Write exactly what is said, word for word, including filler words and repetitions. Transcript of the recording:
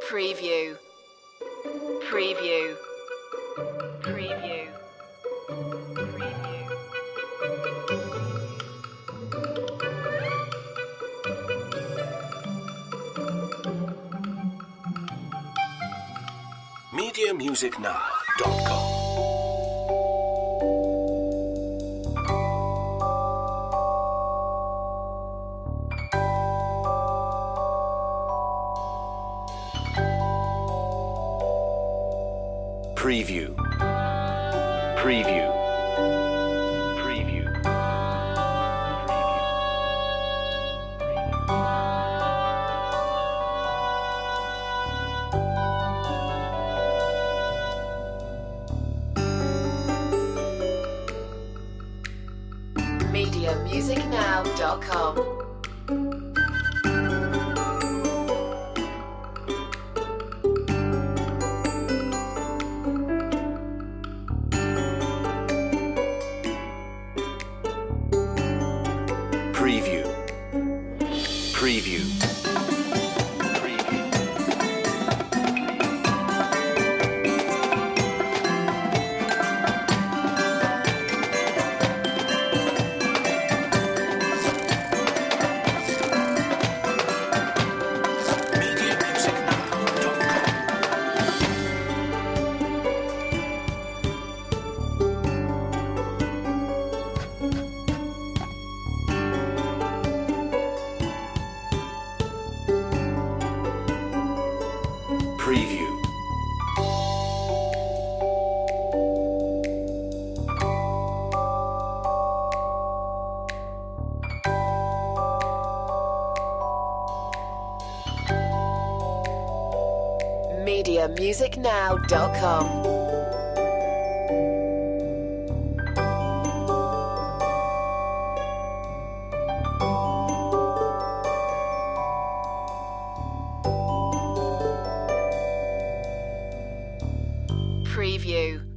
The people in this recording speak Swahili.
Preview. Preview. Preview. media music now dot com Preview. Preview. Preview. media music now dot com. Preview. Preview. Preview. media music now dot com. Preview.